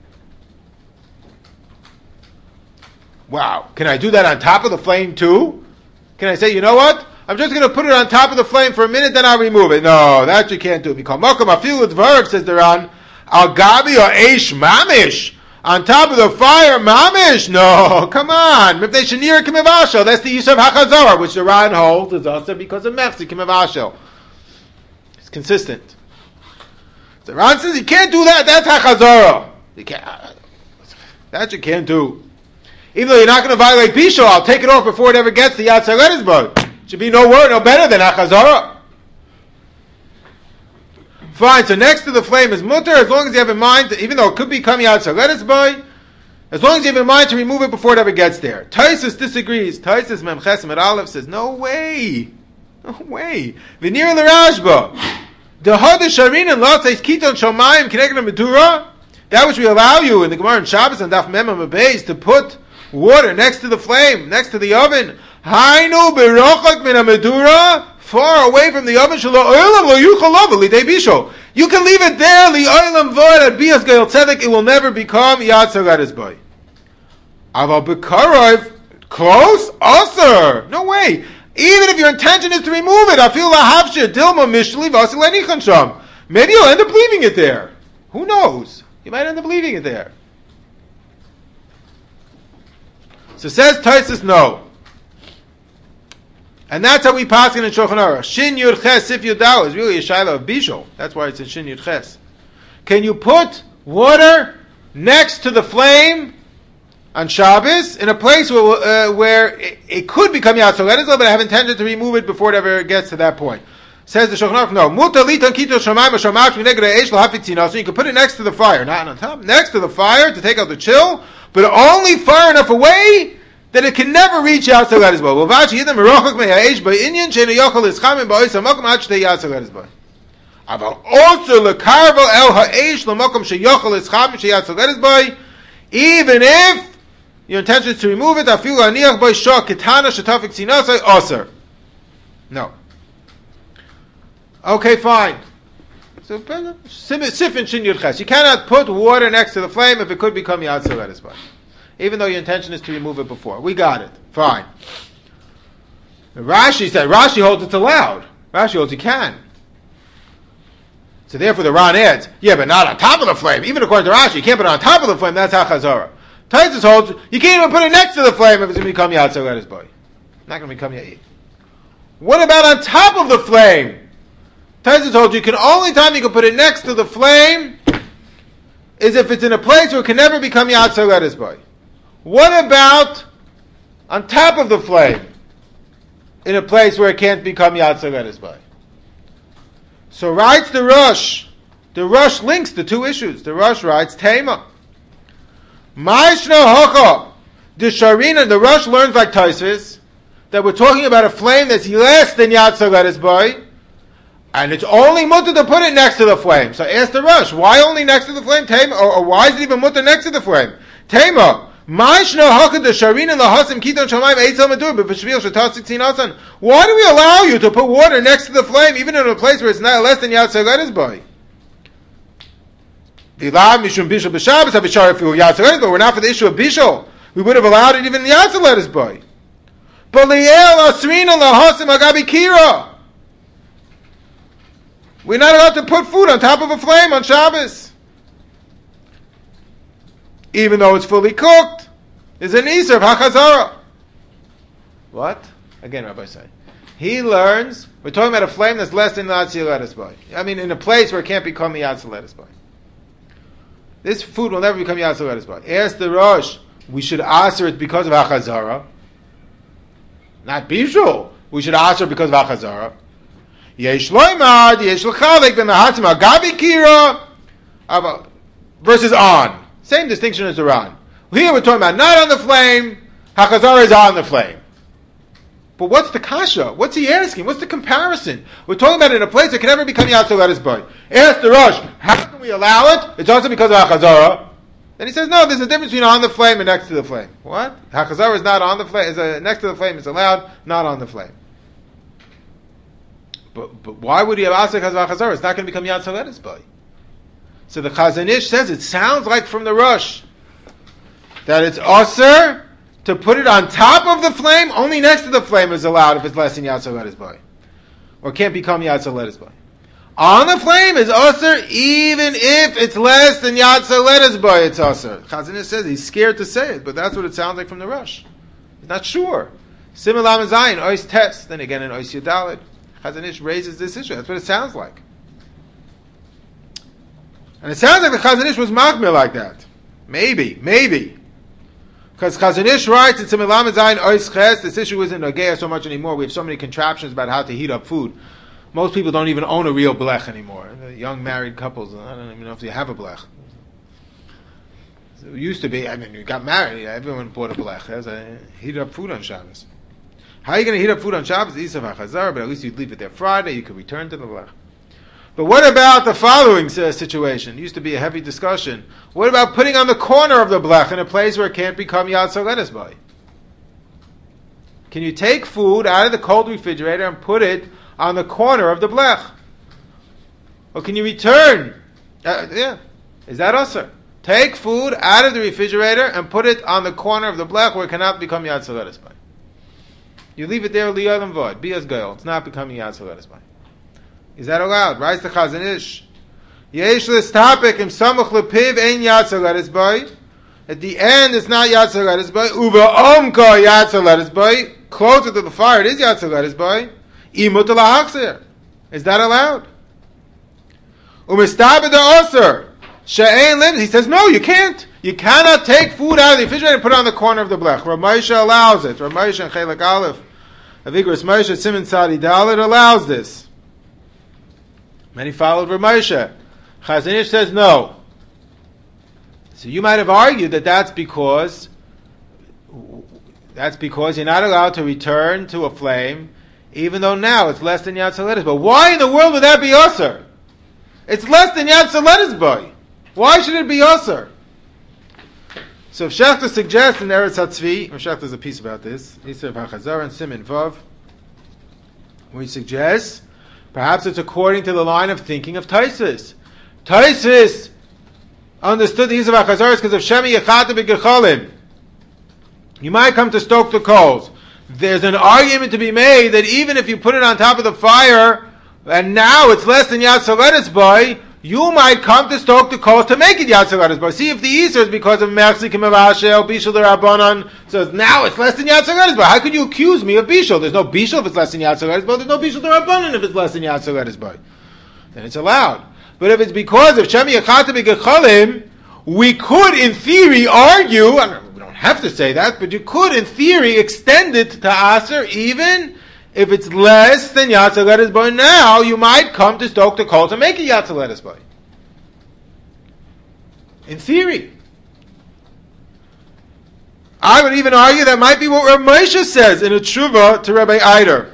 Wow. Can I do that on top of the flame too? Can I say, you know what? I'm just going to put it on top of the flame for a minute, then I'll remove it. No, that you can't do. Because Malcolm Afil with verb says they're on Al Gabi or Eish Mamish. On top of the fire, Mamish. No, come on. If they Shanir Kimivasho, that's the use of Hachazorah, which the Ran holds is also because of Mechzi Kimivasho. It's consistent. The Ran says you can't do that. That's Hachazorah. You can't. That you can't do. Even though you're not going to violate Bisho, I'll take it off before it ever gets to Yad Soletis Bay. Should be no word, no better than Achazara. Fine, so next to the flame is mutter, as long as you have in mind, to, even though it could become Yad Soletis Bay, as long as you have in mind to remove it before it ever gets there. Taisus disagrees. Taisus Memches Med Aleph says, no way. No way. V'nir l'Rashba. Dehad Sharin and Lot says, Kiton Shomayim Kineged Medura. That which we allow you in the Gemara and Shabbos and Daf Mem Beis to put water next to the flame, next to the oven. Hainu berochak min medura, far away from the oven. Shelo oilam lo yuchal lava lidei bisho. You can leave it there. Li oilam void at bias geil tzedek. It will never become Yad Soletis Bay. Aval bekarov, close, aser. No way. Even if your intention is to remove it, afil lahavshir dilma mishli v'asil lenichan sham. Maybe you'll end up leaving it there. Who knows? You might end up leaving it there. So says Taisus, no. And that's how we pass in Shulchan Aruch. Shin Yud Ches Sif Yudal is really a shaila of Bishul. That's why it's in Shin Yud Ches. Can you put water next to the flame on Shabbos in a place where, uh, where it, it could become Yad Soletis Bay, but I have intended to remove it before it ever gets to that point? Says the Shulchan Aruch, no. So you can put it next to the fire, not on top, next to the fire to take out the chill, but only far enough away that it can never reach Yad Soletis Bay. Aval also lekarvel el ha'esh l'makom sheyochel escham sheyad Soletis Bay. Even if your intention is to remove it, afilu aniach by shah ketana shetafik sinasai aser. No. Okay, fine. So sifin shin yud ches. You cannot put water next to the flame if it could become Yad Soletis Bay, even though your intention is to remove it before. We got it. Fine. Rashi said, Rashi holds it's allowed. Rashi holds you can. So therefore the Ran adds, yeah, but not on top of the flame. Even according to Rashi, you can't put it on top of the flame. That's HaChazara. Taisus holds, you can't even put it next to the flame if it's going to become Yad Soletis Bay. Not going to become Yad. What about on top of the flame? Taisa told you, can only time you can put it next to the flame is if it's in a place where it can never become Yatsa Ledes Boy. What about on top of the flame? In a place where it can't become Yatsa Ledes Boy. So writes the Rosh. The Rosh links the two issues. The Rosh writes, Tema. Ma'ishna hocha. The Sharina, the Rosh learns like Tosfos that we're talking about a flame that's less than Yatsa Ledes Boy, and it's only mutter to put it next to the flame. So ask the Rosh, why only next to the flame? Tema, or, or why is it even mutter next to the flame? Tema. Why do we allow you to put water next to the flame, even in a place where it's not less than Yatsa Ledes Boy? But we're not for the issue of Bishul. We would have allowed it even in Yatsa Ledes Boy. We're not allowed to put food on top of a flame on Shabbos. Even though it's fully cooked, is an Isser of HaChazara. What? Again, Rabbi say. He learns, we're talking about a flame that's less than Yatsa Ledes Boy. I mean, in a place where it can't become Yatsa Ledes Boy. This food will never become Yatsa Ledes Boy. Ask the Rosh, we should answer it because of HaChazara. Not Bishul. We should answer it because of HaChazara. Yesh loymad, yesh l'chalek b'mehatim agabi kira versus on. Same distinction as the Ran. Here we're talking about not on the flame, HaChazara is on the flame. But what's the kasha? What's he asking? What's the comparison? We're talking about it in a place that can never become Yatsa Ledes Boy. Ask the Rosh, how can we allow it? It's also because of HaChazara. Then he says, no, there's a difference between on the flame and next to the flame. What? HaChazara is not on the flame, is a, next to the flame is allowed, not on the flame. But, but why would he have asked because of HaChazara? It's not going to become Yatsa Ledes Boy. So the Chazon Ish says it sounds like from the Rosh that it's Osir to put it on top of the flame. Only next to the flame is allowed if it's less than Yatsa Ledes Boy, or can't become Yatsa Ledes Boy. On the flame is Osir even if it's less than Yatsa Ledes Boy. It's Osir. Chazon Ish says he's scared to say it, but that's what it sounds like from the Rosh. He's not sure. Similar Zayin Ois Tes. Then again in Ois Yudalid, Chazon Ish raises this issue. That's what it sounds like. And it sounds like the Chazon Ish was machmir like that. Maybe, maybe. Because Chazon Ish writes in Similam Zayin Ois Ches, this issue isn't Nogea so much anymore. We have so many contraptions about how to heat up food. Most people don't even own a real blech anymore. The young married couples, I don't even know if they have a blech. So it used to be, I mean, you got married, everyone bought a blech. There's a heat up food on Shabbos. How are you going to heat up food on Shabbos? Isav HaChazara, but at least you'd leave it there Friday, you could return to the blech. But what about the following uh, situation? It used to be a heavy discussion. What about putting on the corner of the blech in a place where it can't become Yatsa Ledes Boy? Can you take food out of the cold refrigerator and put it on the corner of the blech? Or can you return? Uh, yeah. Is that usher? Take food out of the refrigerator and put it on the corner of the blech where it cannot become Yatsa Ledes Boy. You leave it there, li'olam vod, be as goyal. It's not becoming Yatsa Ledes Boy. Is that allowed? Writes the Chazon Ish. Yesh l'stapek im samuch lepiv ein Yatsa Ledes Boy. At the end, it's not Yatsa Ledes Boy. Uva omka Yatsa Ledes Boy. Closer to the fire, it is Yatsa Ledes Boy. Imut lahachzir. Is that allowed? Umistabed oser. She'ein lim. He says, no, you can't. You cannot take food out of the refrigerator and put it on the corner of the blech. Rav Moshe allows it. Rav Moshe and Chelek Aleph. Avigros Moshe Simon Tzadi Dalet allows this. Many followed Rav Moshe. Chazon Ish says no. So you might have argued that that's because that's because you're not allowed to return to a flame, even though now it's less than Yatsa Ledes Boy. Why in the world would that be usher? It's less than Yatsa Ledes Boy. Why should it be usher? So if Shechter suggests in Eretz HaTzvi, or Shechter's a piece about this, Yisrael HaChazar and Siman Vav, where he suggests perhaps it's according to the line of thinking of Tosfos. Tosfos understood the Yisrael HaChazar because of Shemi Yechata B'Gecholim. You might come to stoke the coals. There's an argument to be made that even if you put it on top of the fire, and now it's less than Yatsa Ledes Boy, you might come to stoke the coals to make it Yatsa Ledes Boy. See if the Easter is because of Merchikim of Ashel, Bishul Rabbanon, so now it's less than Yatsa Ledes Boy. How could you accuse me of Bishul? There's no Bishul if it's less than Yatsa Ledes Boy. There's no Bishul Rabbanon if it's less than Yatsa Ledes Boy. then it's allowed. But if it's because of Shem Yachata B'Gechalim, we could, in theory, argue, I don't, we don't have to say that, but you could, in theory, extend it to Aser, even if it's less than Yatzel Letters Boy. Now, you might come to stoke the coals and make it Yatzel Letters Boy. In theory. I would even argue that might be what Rav Moshe says in a tshuva to Rabbi Eider.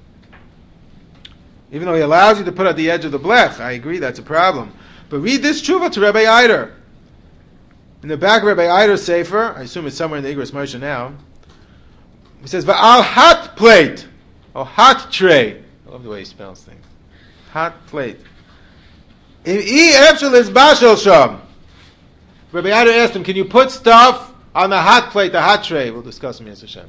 Even though he allows you to put at the edge of the blech, I agree that's a problem. But read this tshuva to Rabbi Eider. In the back of Rabbi Eider's sefer, I assume it's somewhere in the Igros Moshe now, he says, Va'al hot plate, or hot tray. I love the way he spells things. Hot plate. Im I efshel is bashel sham. Rabbi Eider asked him, can you put stuff on the hot plate, the hot tray? We'll discuss them, Yisrael Hashem.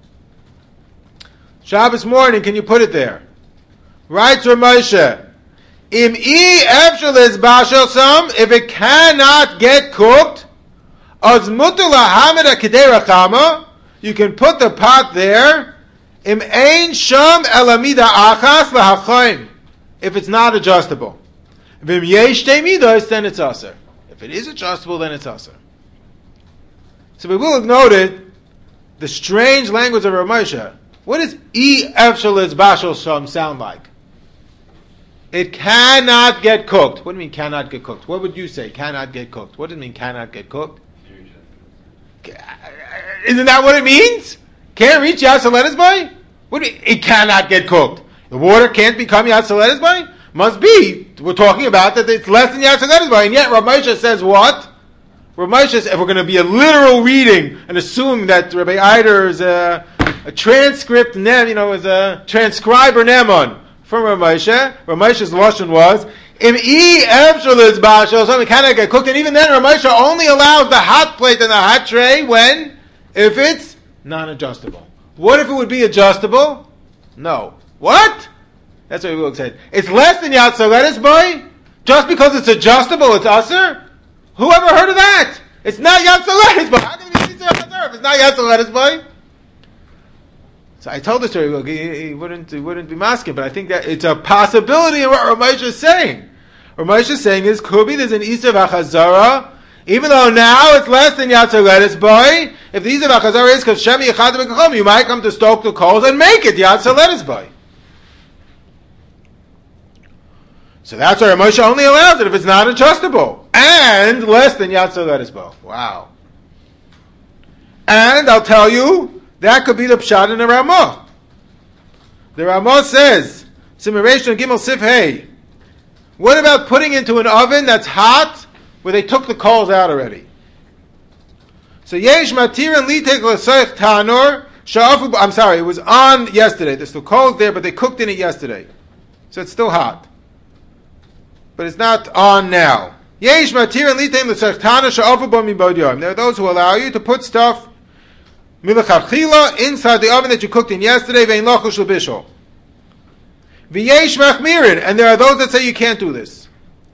Shabbos morning, can you put it there? Writes Rav Moshe, Im I efshel is bashel sham, if it cannot get cooked, Az mutar lahamed akidei rachama, you can put the pot there. Im ein sham elamida achas lahachaim, if it's not adjustable. Vim yesh shtei midos, then it's aser. If it is adjustable, then it's aser. So we will have noted the strange language of Rav Moshe. What does I efshel is bashel sham sound like? It cannot get cooked. What do you mean cannot get cooked? What would you say? Cannot get cooked. What does it mean cannot get cooked? Isn't that what it means? Can't reach Yatzel Letters Boy? What do you mean? It cannot get cooked. The water can't become Yatzel Letters Boy? Must be. We're talking about that it's less than Yatzel Letters Boy. And yet Rav Moshe says what? Rav Moshe says, if we're going to be a literal reading and assume that Rabbi Eider is a, a transcript, nem, you know, is a transcriber nemon from Rav Moshe, Rav Moshe's lashon was, Im I efshel is bashel, something cannot get cooked. And even then, Rav Moshe only allows the hot plate and the hot tray when? If it's non-adjustable. What if it would be adjustable? No. What? That's what we will say. It's less than Yatzel Letters Boy? Just because it's adjustable, it's aser? Who ever heard of that? It's not Yatzel Letters Boy. How can it be Yitzer HaChazar if it's not Yatzel Letters Boy? So I told the story, well, he, he wouldn't he wouldn't be masking, but I think that it's a possibility in what Rav Moshe is saying. Rav Moshe is saying is, could be there's an Yitzer HaChazara, even though now it's less than Yatzel Letters Boy. If the Yitzer HaChazara is because Shem Yachad B'Kachom, you might come to stoke the coals and make it Yatzel Letters Boy. So that's why Rav Moshe only allows it if it's not adjustable. And less than Yatzel Letters Boy. Wow. And I'll tell you, that could be the Pshat in the Ramah. The Ramah says, Simuration Gimel Sif Hey, what about putting into an oven that's hot, where they took the coals out already? So Yesh Matir and Litek L'Seich Tanor, Sha'afu, I'm sorry, it was on yesterday. There's still coals there, but they cooked in it yesterday. So it's still hot. But it's not on now. Yesh Matir and Litek L'Seich Tanor, Sha'afu Bo Mibod Yom. There are those who allow you to put stuff Milachachila inside the oven that you cooked in yesterday, vein lochel bishol. V'yesh machmirin, and there are those that say you can't do this.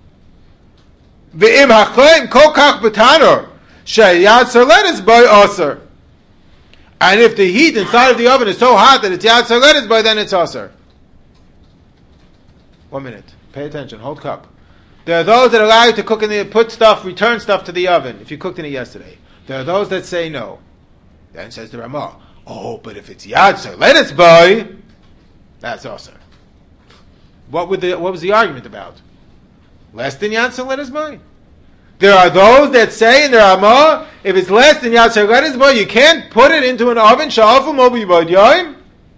V'im hachleim kokach b'tanor, sheyatzer letters by aser. And if the heat inside of the oven is so hot that it's yatzer letters by, then it's aser. One minute. Pay attention. Hold cup. There are those that allow you to cook in the, put stuff, return stuff to the oven if you cooked in it yesterday. There are those that say no. Then says the Ramah, oh, but if it's Yatzer Letters Boy, that's also. What would the what was the argument about? Less than Yatzer Letters Boy? There are those that say in the Ramah, if it's less than Yatzer Letters Boy, you can't put it into an oven. Sha'afu mobi b'yoyim.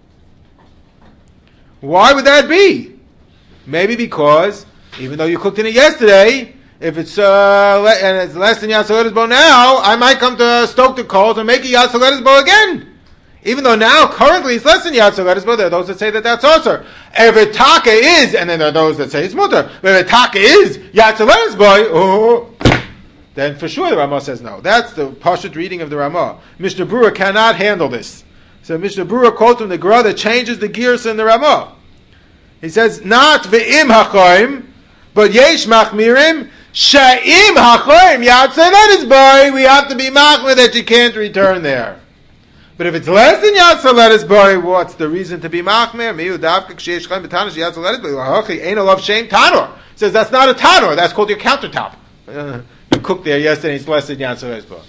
Why would that be? Maybe because even though you cooked in it yesterday, if it's uh, le- and it's less than Yatzer Letters Boy now, I might come to stoke the coals and make it Yatzer Letters Boy again. Even though now, currently, it's less than Yatzer Letters Boy, there are those that say that that's also. If a taka is, and then there are those that say it's mutter, but if a taka is Yatzer Letters Boy, oh, then for sure the Ramah says no. That's the Pashut reading of the Ramah. Mishnah Berurah cannot handle this. So Mishnah Berurah quotes from the Gemara that changes the gears in the Ramah. He says, not ve'im hachoim, but yesh machmirim, Sha'im hachoim Yatzer Letters Boy, we have to be machmir that you can't return there. But if it's less than Yatsa Lettuce Boy, what's the reason to be Machmer? Miu Davka Kshesh Chaim B'Tanash Yatsa Lettuce Boy. Hachi ain't a love shame Tanor. Says that's not a Tanor. That's called your countertop. Uh, you cooked there yesterday. It's less than Yatsa Lettuce Boy.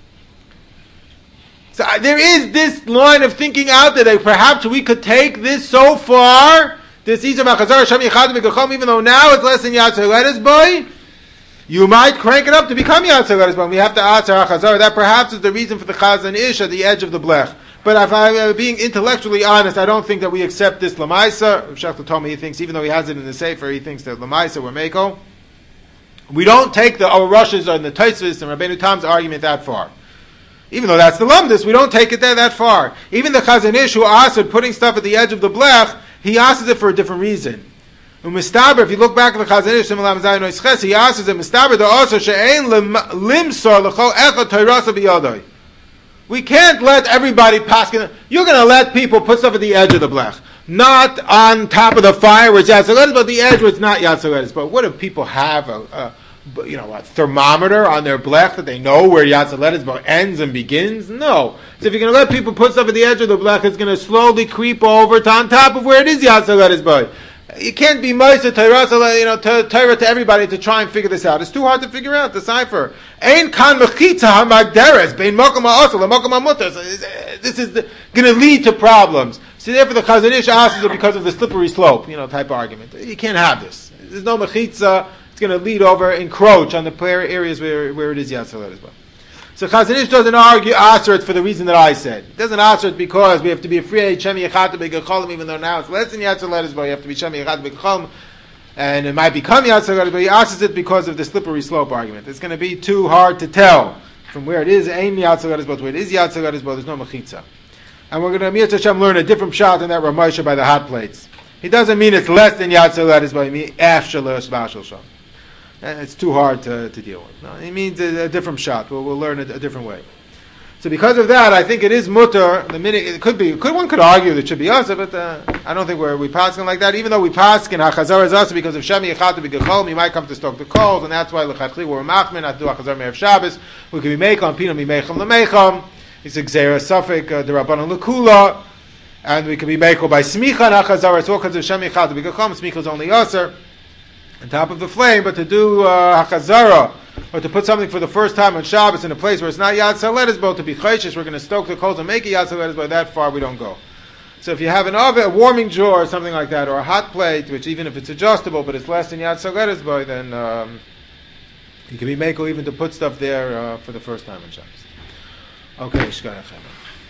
So uh, there is this line of thinking out there that perhaps we could take this so far. This Isam HaChazar Hashem Yichad B'Gachom, even though now it's less than Yatsa Lettuce Boy. You might crank it up to become Yatsa Lettuce Boy. We have to Atzar HaChazar. That perhaps is the reason for the Chazan Ish at the edge of the blech. But if I'm uh, being intellectually honest, I don't think that we accept this Lamaisa. Rav Shechter told me he thinks, even though he has it in the Sefer, he thinks that Lamaisa were Meko. We don't take the our Rushes and the Tosfos and Rabbeinu Tam's argument that far. Even though that's the Lumdus, we don't take it there that far. Even the Chazan Ish who asked putting stuff at the edge of the blech, he asks it for a different reason. Umistaber, if you look back at the Chazan Ish, he asks it, Mistaber, the also she'ein limsor l'chol echad toirasa b'yodoi. We can't let everybody pass. You're going to let people put stuff at the edge of the blech. Not on top of the fire where it's Yatsa Lettuce, but the edge where it's not Yatsa Lettuce. But what if people have a, a, you know, a thermometer on their blech that they know where Yatsa Lettuce ends and begins? No. So if you're going to let people put stuff at the edge of the blech, it's going to slowly creep over to on top of where it is Yatsa Lettuce. But you can't be Moshe Torah, you know, Torah to everybody to try and figure this out. It's too hard to figure out, decipher. Ein kan mechitza hamagderes bein mokum ha'osel mokum ha'mutar. This is going to lead to problems. So therefore, the Chazon Ish asks it because of the slippery slope, you know, type of argument. You can't have this. There's no mechitza. It's going to lead over, encroach on the areas where where it is Yatsa Lettuce. So Chazon Ish doesn't argue answer it for the reason that I said. It doesn't answer it because we have to be afraid Shemi Yechat B'Gecholim, even though now it's less than Yatsa Lettuce, but you have to be Shemi Yechat B'Gecholim, and it might become Yatsa Lettuce, but he answers it because of the slippery slope argument. It's going to be too hard to tell from where it is Ein Yatsa Lettuce, but where it is Yatsa Lettuce, but there's no Mechitza. And we're going to Mir Hashem learn a different shot than that Ramosha by the hot plates. He doesn't mean it's less than Yatsa Lettuce, but he means after Shebashal Sham. It's too hard to, to deal with. No, it means a, a different shot. We'll, we'll learn a, a different way. So because of that, I think it is mutter. The minute it could be, could one could argue that it should be asa, but uh, I don't think we're we passing like that. Even though we pass in hachazar is asa because of shemi yechat b'gechol, we might come to stoke the coals, and that's why lechatchli we're machmin not do hachazar me'ev Shabbos. We could be meikam pinam mimeicham lemeicham. It's a gzeira suffik derabbanon lekula, and we could be meikam by smicha and hachazar. It's all because of shemi yechat b'gechol. Smicha is only aser on top of the flame, but to do uh, hachazara, or to put something for the first time on Shabbos in a place where it's not Yatsa Lettuce Boy, to be chayshish, we're going to stoke the coals and make it Yatsa Lettuce Boy, that far we don't go. So if you have an oven, a warming jar or something like that, or a hot plate, which even if it's adjustable, but it's less than Yatsa Lettuce Boy, then um, you can be mako even to put stuff there uh, for the first time on Shabbos. Okay, shkayachem.